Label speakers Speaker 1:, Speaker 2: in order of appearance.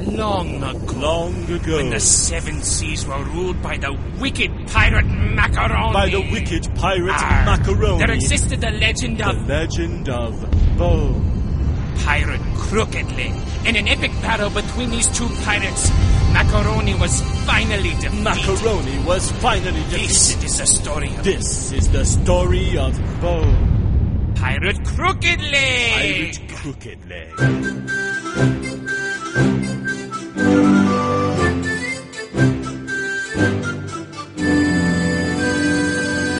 Speaker 1: Long ago.
Speaker 2: Long ago.
Speaker 1: When the seven seas were ruled by the wicked pirate Macaroni.
Speaker 2: By the wicked pirate Macaroni.
Speaker 1: There existed the legend of...
Speaker 2: The legend of Bo.
Speaker 1: Pirate Crooked Leg. In an epic battle between these two pirates, Macaroni was finally defeated.
Speaker 2: Macaroni was finally defeated.
Speaker 1: This is the story of...
Speaker 2: This is the story of Bo.
Speaker 1: Pirate Crooked Leg.
Speaker 2: Pirate Crooked Leg.